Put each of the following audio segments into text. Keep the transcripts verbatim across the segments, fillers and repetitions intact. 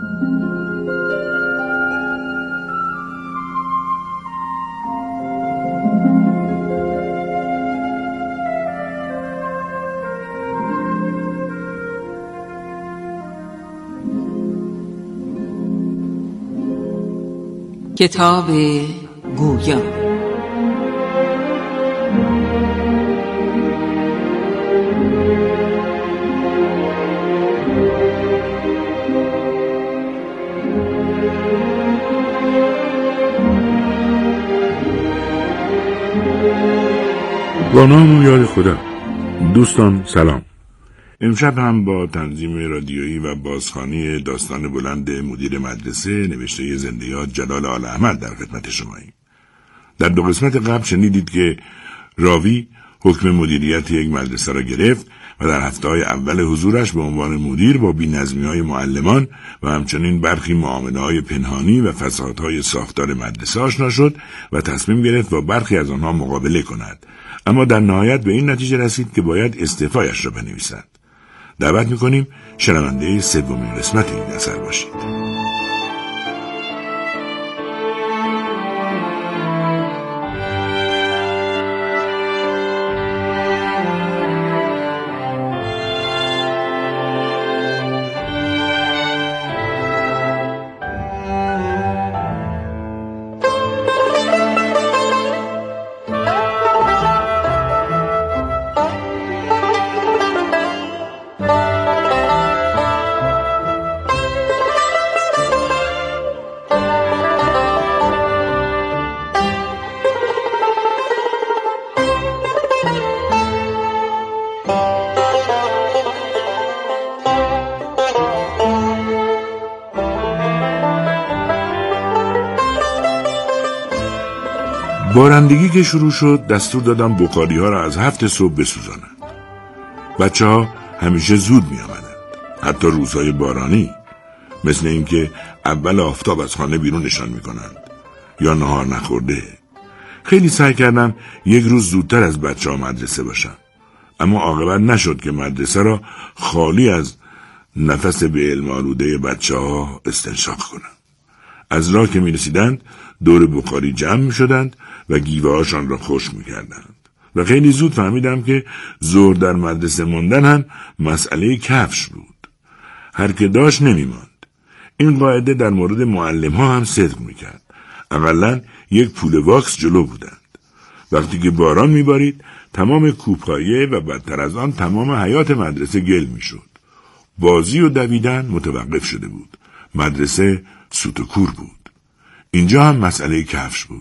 کتاب گویا. با نام و یاد خدا. دوستان سلام. امشب هم با تنظیم رادیویی و بازخوانی داستان بلند مدیر مدرسه نوشته زنده یاد جلال آل احمد در خدمت شماییم. در دو قسمت قبل شنیدید که راوی حکم مدیریت یک مدرسه را گرفت و در هفته‌های اول حضورش به عنوان مدیر با بی‌نظمی‌های معلمان و همچنین برخی معامله‌های پنهانی و فسادهای ساختار مدرسه آشنا شد و تصمیم گرفت با برخی از آنها مقابله کند، اما در نهایت به این نتیجه رسید که باید استعفایش را بنویسد. دعوت می‌کنیم شنونده سومین قسمت این اثر باشید. بارندگی که شروع شد دستور دادم بخاری ها را از هفت صبح بسوزانند. بچه ها همیشه زود می آمدند، حتی روزهای بارانی، مثل اینکه اول آفتاب از خانه بیرونشان می کنند یا نهار نخورده. خیلی سعی کردم یک روز زودتر از بچه ها مدرسه باشم، اما عاقبت نشد که مدرسه را خالی از نفس به علم آلوده بچه ها استنشاق کنم. از راه که می رسیدند دور بخاری جمع می شدند و گیوه هاشان را خشک می کردند و خیلی زود فهمیدم که ظهر در مدرسه موندن هم مسئله کفش بود. هر که داشت نمی ماند. این قاعده در مورد معلم ها هم صدق می کرد. اقلن یک پول واکس جلو بودند. وقتی که باران می بارید تمام کوپایه و بدتر از آن تمام حیات مدرسه گل می شد. بازی و دویدن متوقف شده بود. مدرسه سوت و کور بود. اینجا هم مسئله کفش بود.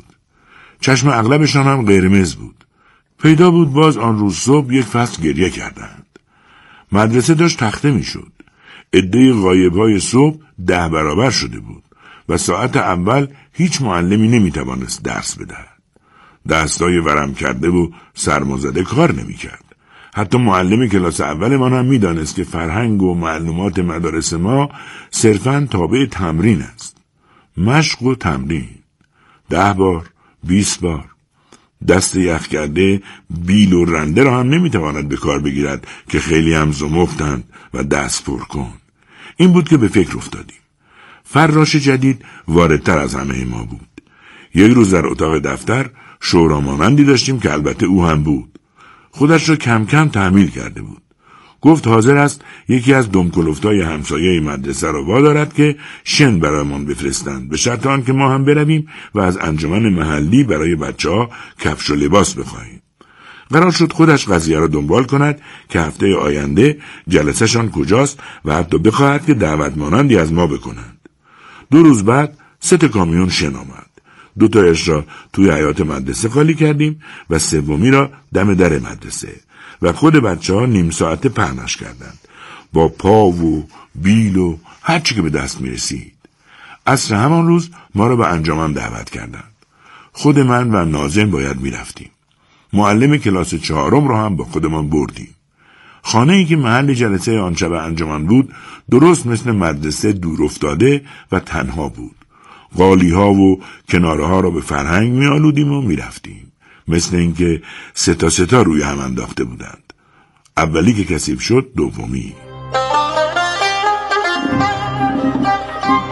چشم اغلبشان هم قرمز بود. پیدا بود باز آن روز صبح یک فصل گریه کردند. مدرسه داشت تخته می شد. عده غایب‌های صبح ده برابر شده بود و ساعت اول هیچ معلمی نمی توانست درس بدهد. دستای ورم کرده و سرمازده کار نمی کرد. حتی معلم کلاس اول ما هم می دانست که فرهنگ و معلومات مدارس ما صرفاً تابع تمرین است. مشق و تمرین. ده بار، بیست بار. دست یخ کرده بیل و رنده را هم نمیتواند به کار بگیرد که خیلی هم زمختند و دست پر کن. این بود که به فکر افتادیم. فراش جدید واردتر از همه ما بود. یک روز در اتاق دفتر شورا مانندی داشتیم که البته او هم بود. خودش را کم کم تحمیل کرده بود. گفت حاضر است یکی از دمکلفتای همسایه مدرسه را وادارد که شن برایمان بفرستند، به شرط آن که ما هم برویم و از انجمن محلی برای بچه‌ها کفش و لباس بخواهیم. قرار شد خودش قضیه را دنبال کند که هفته آینده جلسه‌شان کجاست و حتی بخواهد که دعوت مانندی از ما بکنند. دو روز بعد سه تا کامیون شن آمد. دو تایش را توی حیاط مدرسه خالی کردیم و سومی را دم در مدرسه و خود بچه ها نیم ساعته پهنش کردند با پا و بیل و هر چی که به دست می رسید. عصر همان روز ما را به انجمن دعوت کردند. خود من و ناظم باید می رفتیم. معلم کلاس چهارم را هم با خودمان بردیم. خانه ای که محل جلسه آن شب انجمن بود درست مثل مدرسه دور افتاده و تنها بود. قالی ها و کناره ها را به فرهنگ می آلودیم و می رفتیم. مثل اینکه ستا ستا روی هم انداخته بودند. اولی که کثیف شد دومی.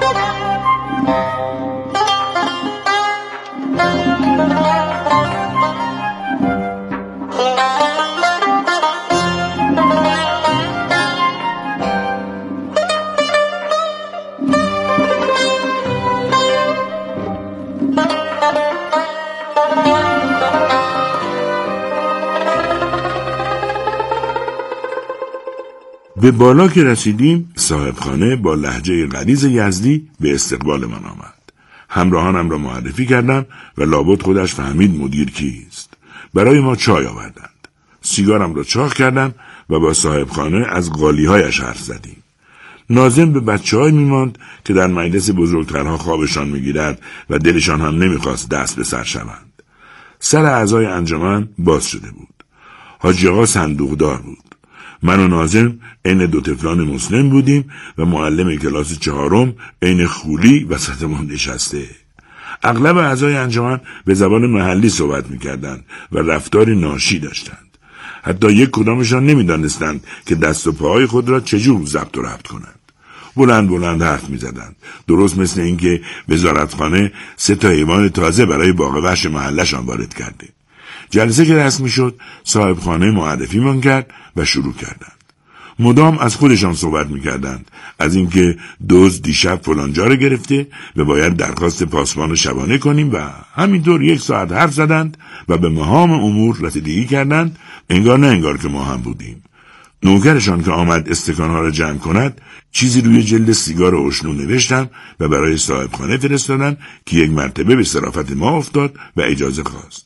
به بالا که رسیدیم صاحب خانه با لهجه غلیظ یزدی به استقبال من آمد. همراهانم را معرفی کردم و لابد خودش فهمید مدیر کیست. برای ما چای آوردند. سیگارم را چاق کردم و با صاحب خانه از قالی‌هایش حرف زدیم. ناظم به بچه‌های می‌ماند که در مجلس بزرگترها خوابشان می‌گیرد و دلشان هم نمی‌خواست دست به سر شوند. سر اعضای انجمن باز شده بود. حاجی آقا صندوقدار بود. من و ناظم عین دو طفلان مسلم بودیم و معلم کلاس چهارم عین خولی وسطمان نشسته. اغلب اعضای انجمن به زبان محلی صحبت می‌کردند و رفتاری ناشی داشتند. حتی یک کدامشان نمی‌دانستند که دست و پاهای خود را چجور ضبط و ربط کنند. بلند بلند حرف می‌زدند، درست مثل اینکه وزارتخانه سه تا حیوان تازه برای باغ وحش محلشان وارد کرده. جلسه که رسمی شد، صاحب خانه معرفی من کرد و شروع کردند. مدام از خودشان صحبت می‌کردند، از اینکه دزد دیشب فلان جا را گرفته و باید درخواست پاسبان شبانه کنیم و همینطور یک ساعت حرف زدند و به مهام امور رسیدگی کردند، انگار نه انگار که ما هم بودیم. نوکرشان که آمد استکانها را جمع کند، چیزی روی جلد سیگار اشنو نوشتم و برای صاحب خانه فرستادن که یک مرتبه به صرافت ما افتاد و اجازه خواست.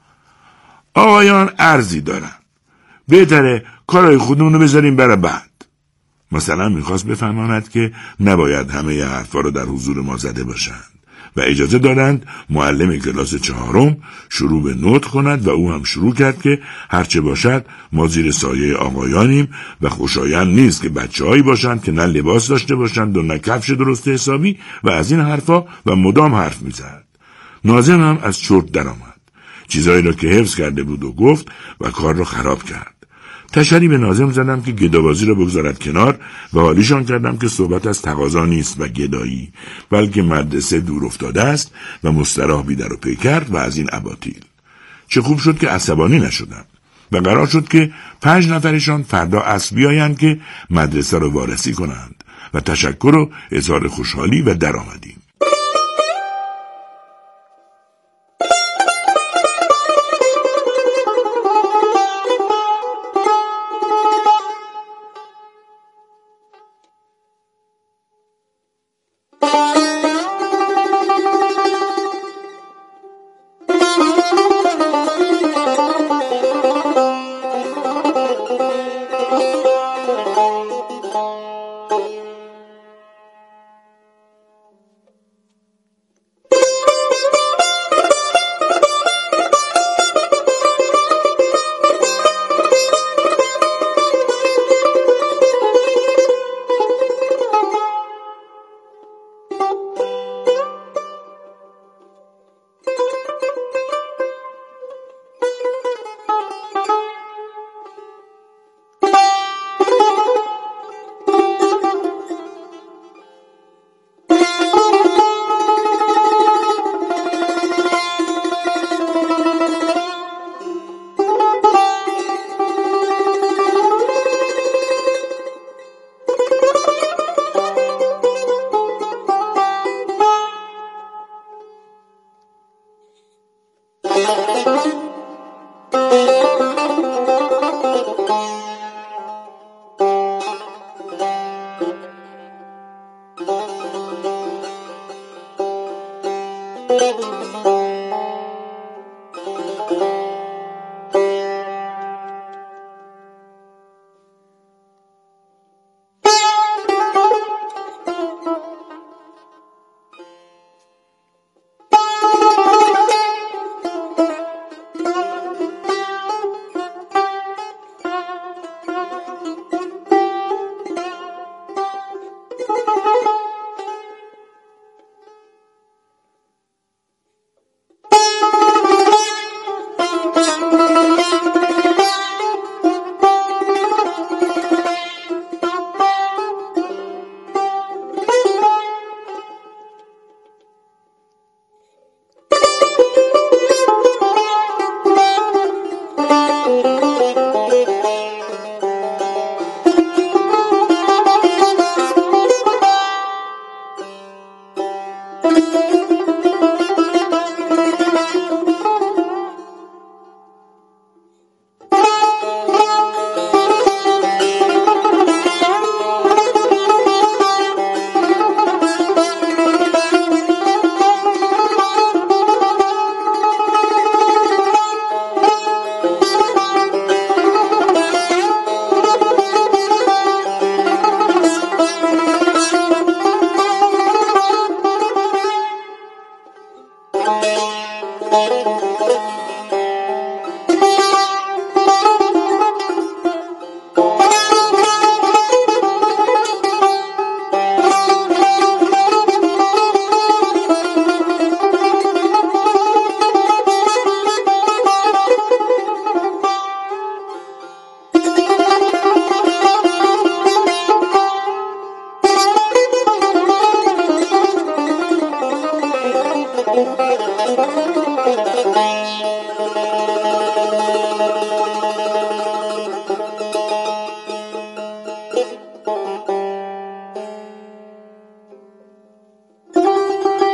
آقایان عرضی دارم. بهتره کارهای خودمونو بذاریم برای بعد. مثلا میخواست بفهماند که نباید همه ی حرفا رو در حضور ما زده باشند و اجازه دادند معلم کلاس چهارم شروع به نطق کند و او هم شروع کرد که هرچه باشد ما زیر سایه آقایانیم و خوشایند نیست که بچه‌هایی باشند که نه لباس داشته باشند و نه کفش درست حسابی و از این حرفا و مدام حرف میزد. ناظم هم از چرت درآمد. چیزایی را که حفظ کرده بود و گفت و کار را خراب کرد. تشری به ناظم زدم که گدابازی را بگذارد کنار و حالیشان کردم که صحبت از تقاضا نیست و گدایی، بلکه مدرسه دور افتاده است و مستراح بی در و پی کرد و از این اباطیل. چه خوب شد که عصبانی نشدم و قرار شد که پنج نفرشان فردا عصر بیایند که مدرسه را وارسی کنند و تشکر و اظهار خوشحالی و درآمدیم.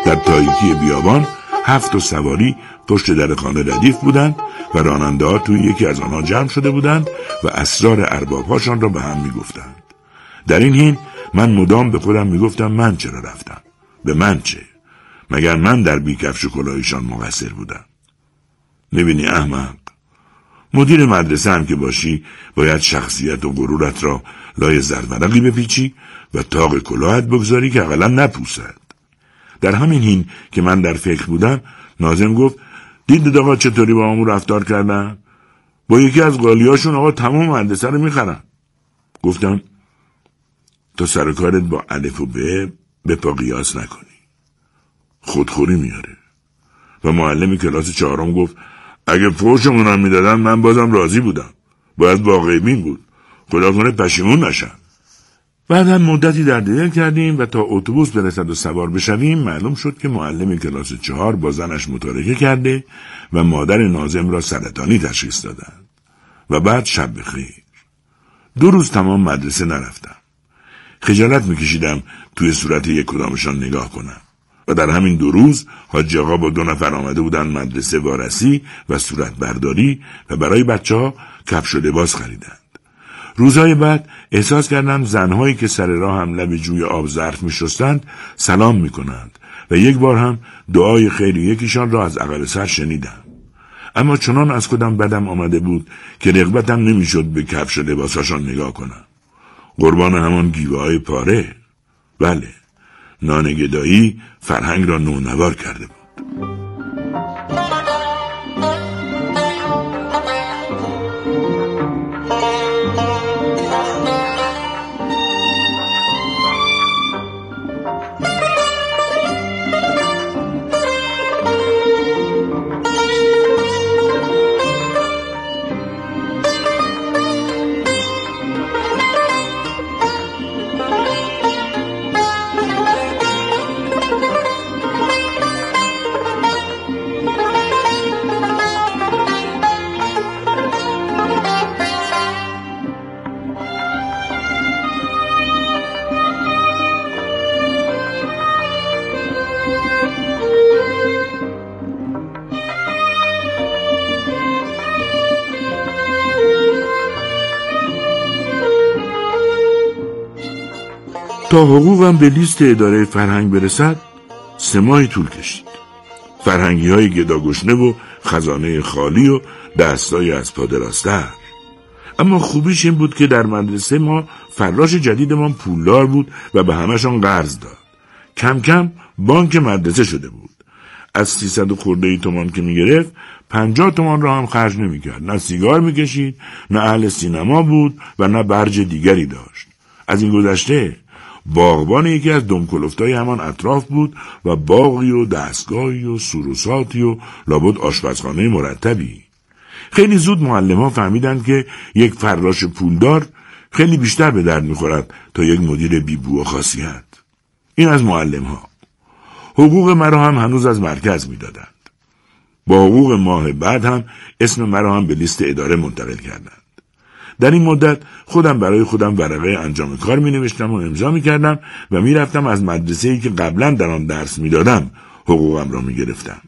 در تاریکی بیابان هفت و سواری پشت در خانه ردیف بودند و راننده ها توی یکی از آنها جمع شده بودند و اسرار اربابهاشان را به هم می گفتند. در این حین من مدام به خودم می گفتم من چرا رفتم؟ به من چه؟ مگر من در بیکفش و کلاهیشان مقصر بودم؟ نبینی احمق، مدیر مدرسه هم که باشی باید شخصیت و غرورت را لای زرورقی بپیچی و تاق کلاهت بگذاری که اقلا نپوسد. در همین حین که من در فکر بودم ناظم گفت دید آقا چطوری با همون رفتار کردن؟ با یکی از قالیاشون آقا تمام مدرسه رو میخرن. گفتم تا سر کارت با الف و ب به پا قیاس نکنی، خودخوری میاره. و معلم کلاس چهارم گفت اگه فوشمونم میدادن من بازم راضی بودم، باید واقعی بین بود، خدا کنه پشیمون نشم. بعد هم مدتی در دل کردیم و تا اتوبوس برسد و سوار بشویم معلوم شد که معلم کلاس چهار با زنش متارکه کرده و مادر ناظم را سرطانی تشخیص دادند. و بعد شب بخیر. دو روز تمام مدرسه نرفتم. خجالت میکشیدم توی صورت یک کدامشان نگاه کنم. و در همین دو روز حاجی آقا با دو نفر آمده بودن مدرسه وارسی و صورت برداری و برای بچه ها کفش و لباس خریدند. روزهای بعد احساس کردم زنهایی که سر راه هم لب جوی آب ظرف می شستند سلام می کنند و یک بار هم دعای خیر یکیشان را از عقب سر شنیدم. اما چنان از خودم بدم آمده بود که رغبتم نمی شد به کفش و لباساشان نگاه کنم. قربان همان گیوه های پاره. بله، نان گدایی فرهنگ را نونوار کرده بود. تا حقوقم به لیست اداره فرهنگ برسد سه ماهی طول کشید. فرهنگی های گداگشنه و خزانه خالی و دستای از پادراستر. اما خوبیش این بود که در مدرسه ما فراش جدیدمان پولدار بود و به همشان قرض داد. کم کم بانک مدرسه شده بود. از سیصد و خورده ای تومان که می گرفت پنجاه تومان را هم خرج نمی کرد. نه سیگار می کشید، نه اهل سینما بود و نه برج دیگری داشت. از این گذشته باغبان یکی از دمکلفتای همان اطراف بود و باغی و دستگاهی و سروساتی و لابد آشپزخانه مرتبی. خیلی زود معلم ها فهمیدند که یک فراش پولدار خیلی بیشتر به درد میخورد تا یک مدیر بیبو و خاصیت. این از معلم ها. حقوق مرا هم هنوز از مرکز میدادند. با حقوق ماه بعد هم اسم مرا هم به لیست اداره منتقل کردند. در این مدت خودم برای خودم ورقه انجام کار می نوشتم و امضا می کردم و می رفتم از مدرسه‌ای که قبلا در آن درس می دادم حقوقم را می گرفتم.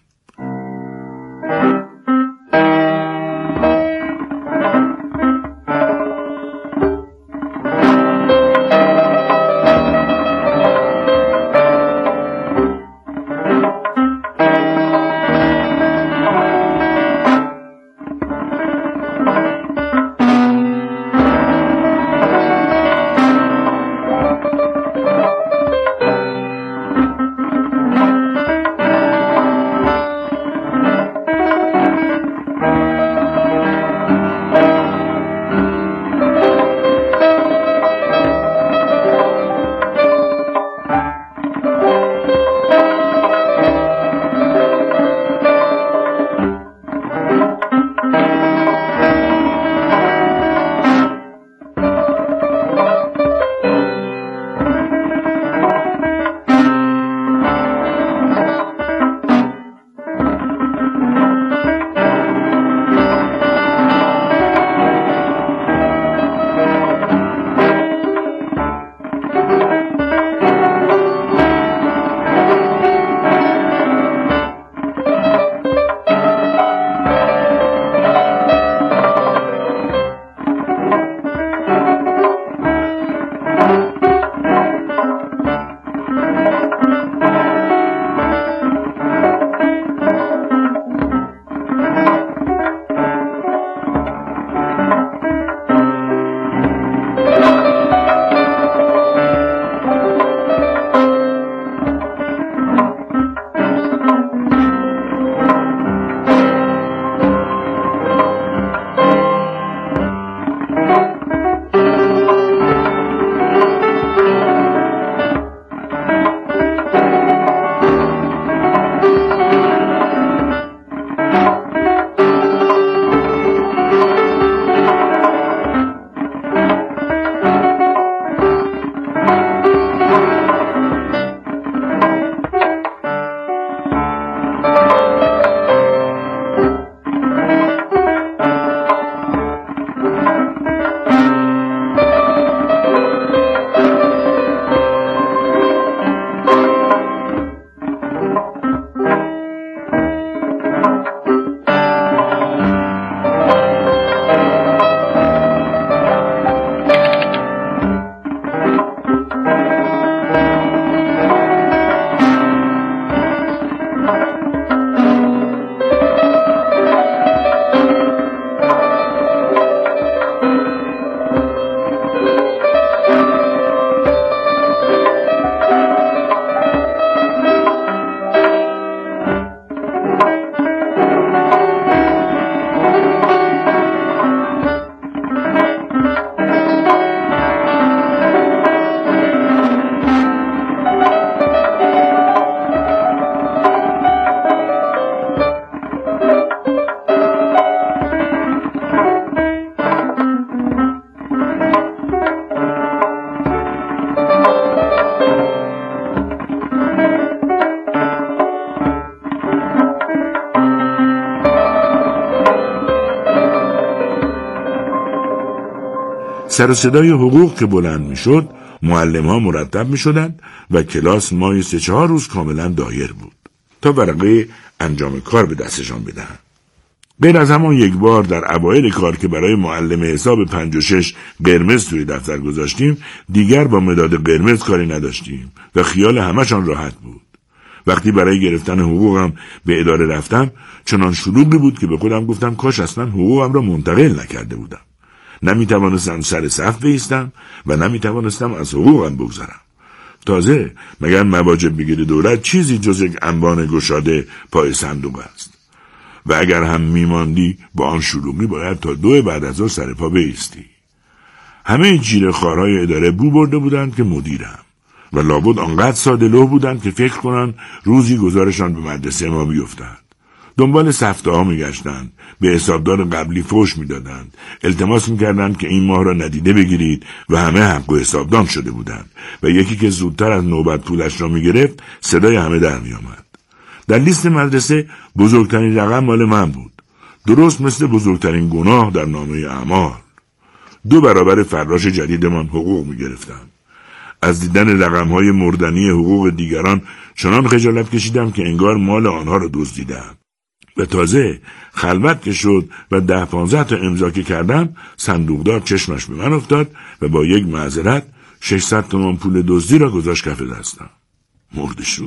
سر و صدای حقوق که بلند می شد، معلم ها مرتب می شدند و کلاس مای سه چهار روز کاملا دایر بود تا ورقه انجام کار به دستشان بدهند. غیر از همان یک بار در اوایل کار که برای معلم حساب پنج و شش قرمز توی دفتر گذاشتیم، دیگر با مداد قرمز کاری نداشتیم و خیال همشان راحت بود. وقتی برای گرفتن حقوقم به اداره رفتم، چنان شلوغی بود که به خودم گفتم کاش اصلا حقوقم را منتقل نکرده بودم. نمی توانستم سر صف بایستم و نمی توانستم از حقوقم بگذرم. تازه مگر مواجب بگیر دولت چیزی جز یک انبان گشاده پای صندوق است. و اگر هم میماندی با آن شلوغی باید تا دو بعد از ظهر سر پا بایستی. همه جیره خارهای اداره بو برده بودند که مدیرم و لابد آنقدر ساده لوح بودند که فکر کنند روزی گزارشان به مدرسه ما بیفتد. دنبال سفته ها می گشتند، به حسابدار قبلی فوش می دادند، التماس می کردند که این ماه را ندیده بگیرید و همه حق و حسابدان شده بودند و یکی که زودتر از نوبت پولش را می گرفت صدای همه در می آمد. در لیست مدرسه بزرگترین رقم مال من بود، درست مثل بزرگترین گناه در نامه اعمال. دو برابر فراش جدیدمان حقوق می گرفتم. از دیدن رقم‌های مردنی حقوق دیگران چنان خجالت کشیدم که انگار مال آنها را دزدیدم. و تازه خلوت که شد و ده پانزده تا امضا که کردم، صندوقدار چشمش به من افتاد و با یک معذرت ششصد تومان پول دزدی را گذاشت کف دستم. مرد شور.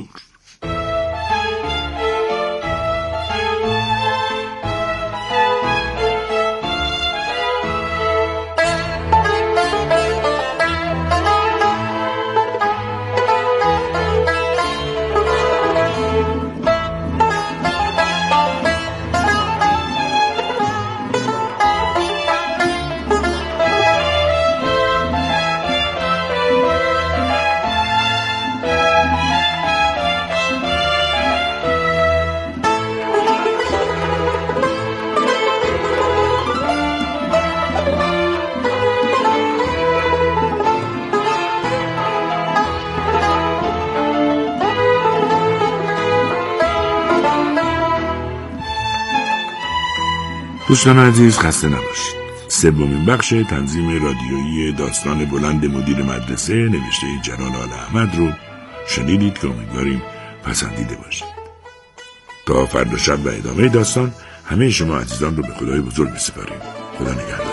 دوستان عزیز، خسته نباشید. سومین بخش تنظیم رادیویی داستان بلند مدیر مدرسه نوشته جلال آل احمد رو شنیدید که امیدواریم پسندیده باشید. تا فردا شب و ادامه داستان همه شما عزیزان رو به خدای بزرگ بسپاریم. خدا نگهدار.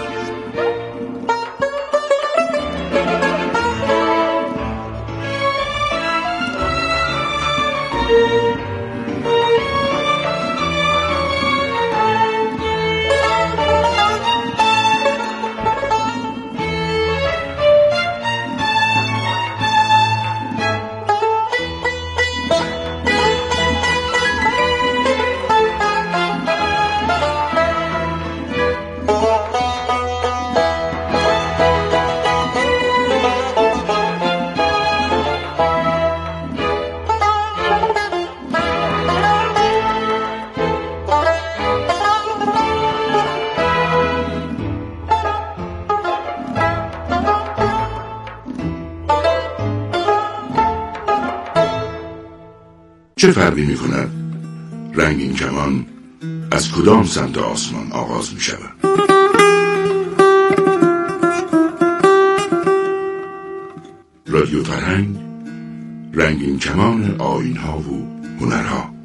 چه فرقی می کند رنگین کمان از کدام سمت آسمان آغاز می شود؟ رادیو فرهنگ، رنگین کمان آیین ها و هنرها.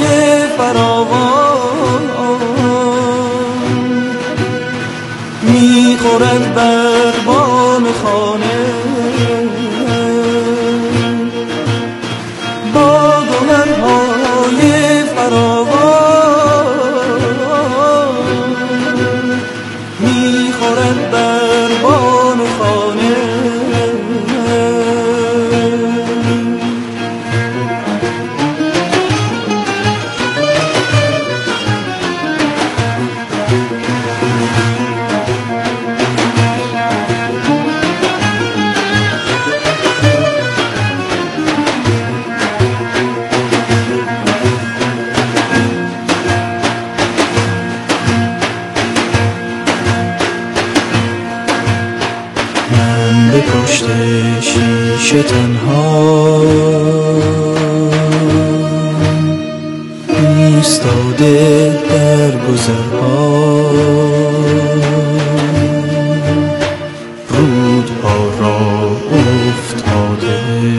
می پیش تنها ایستاده در گذرها، رودها را افتاده.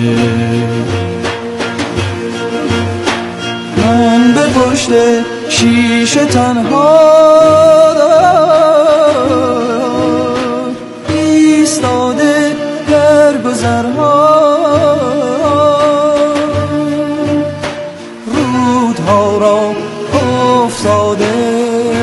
من به پشت شیشه تنها ایستاده در گذرها، رودها را افتاده.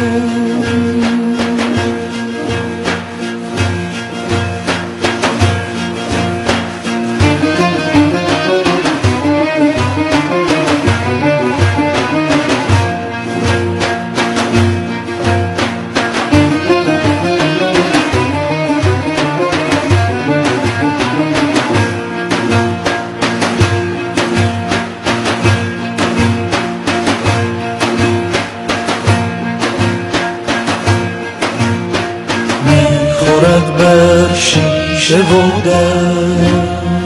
میخورد بر شیشه و در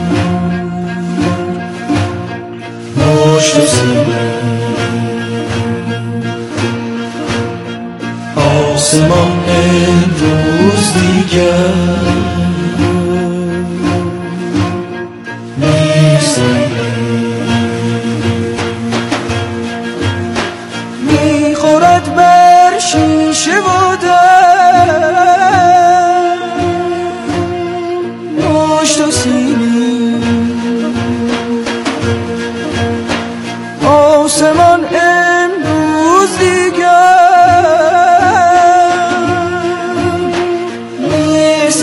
مشت و سیمین، آسمان امروز دیگر نیست. میخورد بر شیشه و در مشت و سیمین، آسمان امروز دیگر نیست.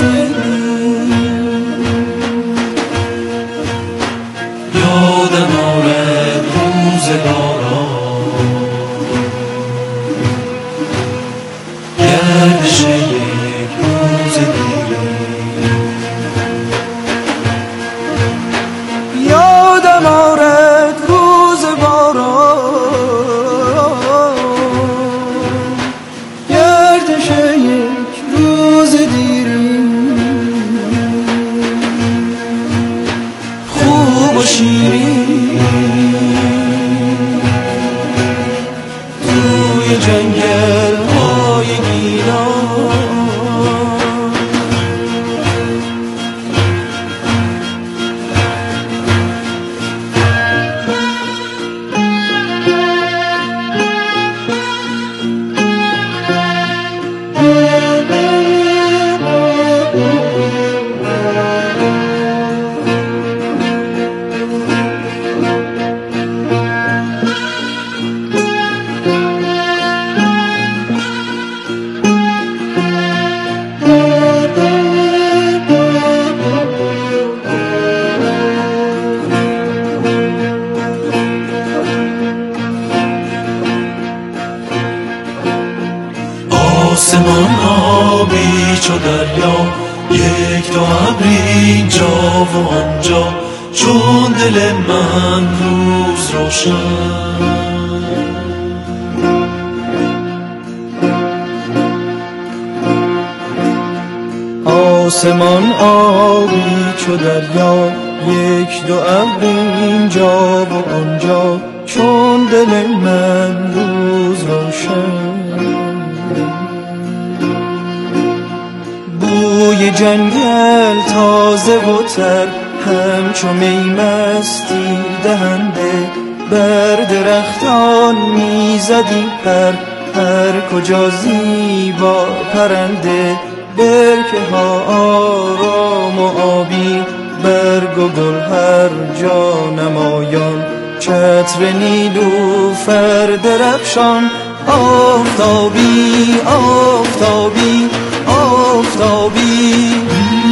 یادم آمد روزگاران، گردش یک روز دیری. یادم آمد روز باران، گردش یک روز دیری. خوب و شیرین توی جنگل های گیلان، آسمان آبی چو دریا، یک دو ابر اینجا و آنجا، چون دل من روز روشن. آسمان آبی چو دریا، یک دو ابر اینجا و آنجا، چون دل من روز روشن. بوی جنگل تازه و تر، همچو می مستی دهنده، بر درختان میزدی پر، هر کجا زیبا پرنده. برکه ها آرام و آبی، برگ و گل هر جا نمایان، چتر نیلوفر درخشان. آفتابی آفتابی آفتابی،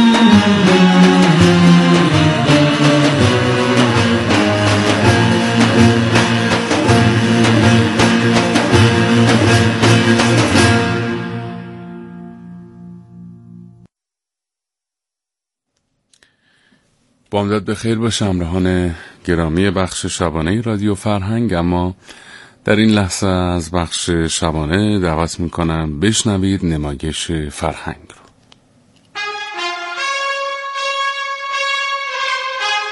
بامداد بخیر باشه همراهان گرامی بخش شبانه رادیو فرهنگ. اما در این لحظه از بخش شبانه دعوت میکنم بشنوید نمایش فرهنگ رو.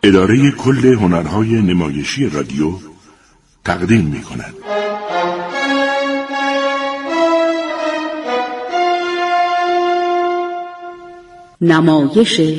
اداره کل هنرهای نمایشی رادیو تقدیم می کند. نمایش